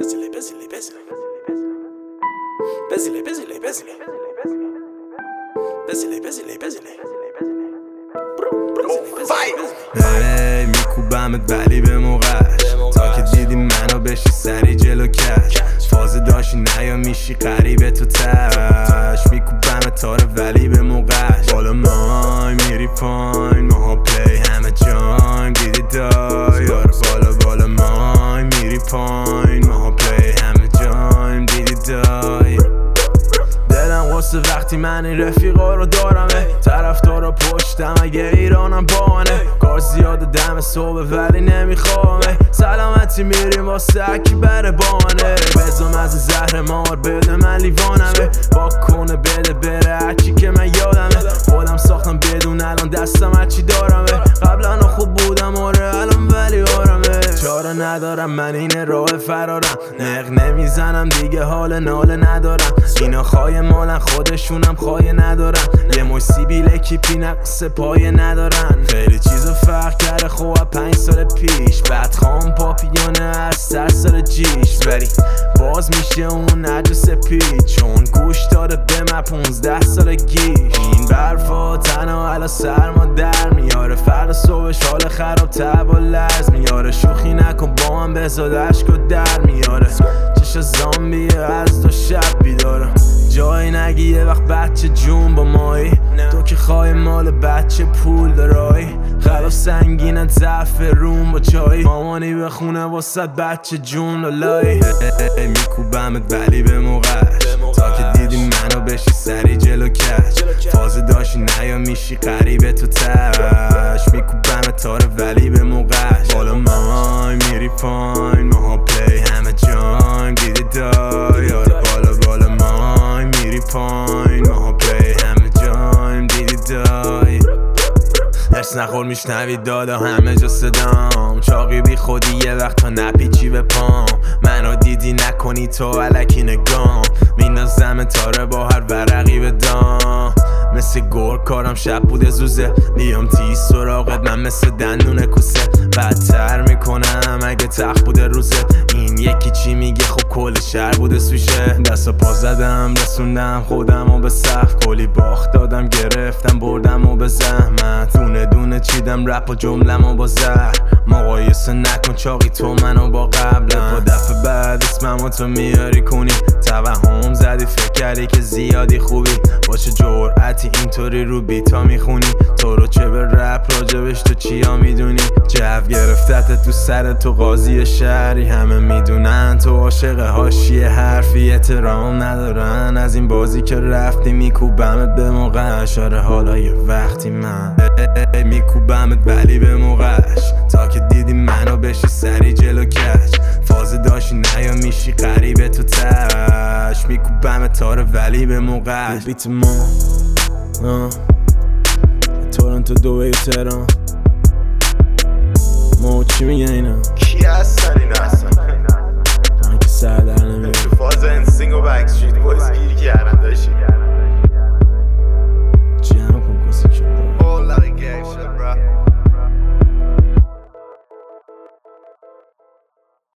هی میکوبمت ولی به موقعش تا که دیدی منو بشی سری جلو کش فاز داشتی نیا میشی قریبه تو تش میکوبمت تاره ولی به موقعش بالا مای میری پایین ماها پلی همه جایم دیدی دای یار بالا مای میری پایین ماها پلی همه جایم دیدی دای دلم قصه وقتی من این رفیقا رو دارمه طرفدارا پشتم اگه ایرانم بانه کار زیاده دم صبح ولی نمیخوامه سلامتی میریم واسه اکی بره بانه بزم از زهر مار بده من لیوانمه با کنه بده بره هرچی که من یادمه خودم ساختم بدون الان دستم هرچی دارمه قبلا خوب بودم آره الان ولی آرامه چاره ندارم من این راه فرارم نق نمیزنم دیگه حال ناله ندارم اینا خواهی مالن خودشونم خواهی ندارن یه مش سیبیل کیپی نقص پایه ندارن خیلی چیزا فرق کرده خواه 5 سال پیش بعد خام پاپیونه از 100 سال جیش ولی باز میشه اون نجس پیچ چون گوش داده به من 15 سال گیش این برفا تنها علا سرما در میاره فردا صبحش حال خراب تب و لرز میاره شوخی نکن با من بزاد عشق و در میاره چشا زامبیه از تو شب بیدارم جایی نگی یه وقت بچه جون با مایی تو که خواهی مال بچه پول دارایی خلاف سنگینه ضعف روم با چایی مامانی به خونه واسد بچه جون لالایی میکوبمت ولی به موقعش تا که دیدی منو بشی سری جلو کش فازه داشتی نیا میشی قریبه تو تش میکوبمت تاره ولی به موقعش بالا مای میری پایین ماها پلی همه جایم دیدی دای یار بالا مای میری پایین ماها پلی همه جایم دیدی دای هرس نخور میشنوی دادا همه جا صدام چاقی بی خودی یه وقت تا نپیچی به پام منو دیدی نکنی تو علکی نگام میندازم تاره با هر ورقی به دام مثل گور کارم شب بوده زوزه بیام تیز سراغت من مثل دندون کوسه بدتر میکنم اگه تخت بوده روزه این یکی چی میگه خب کل شهر بوده سوشه دست و پا زدم رسوندم خودم و به سخت کلی باخت دادم گرفتم بردم و به زحمت دونه دونه چیدم رپ و جملم و با زهر مقایسه نکن چاقی تو منو با قبلم با دفعه بعد اسمم تو میاری کنی توهم زدی فکر کردی که زیادی خوبی با چه جرعتی اینطوری رو بیتا میخونی تو رو چه به رپ راجبش تو چیا میدونی جو گرفتت تو سر تو قاضی شهری همه میدونن تو عاشق حاشیه حرفی احترام ندارن از این بازی که رفتی میکوبمت به موقعش آره حالا یه وقتی من میکوبمت ولی به موقعش تا که دیدی منو بشی سری جلو کش فاز داشتی نیا میشی قریبه تو تش میکوبمت تاره ولی به موقعش بیت ما تورنتو دوبه تهران ما چی میگن اینا کی هستن اینا اصلا من که سر در نمیاد فاز انسینگ و بکس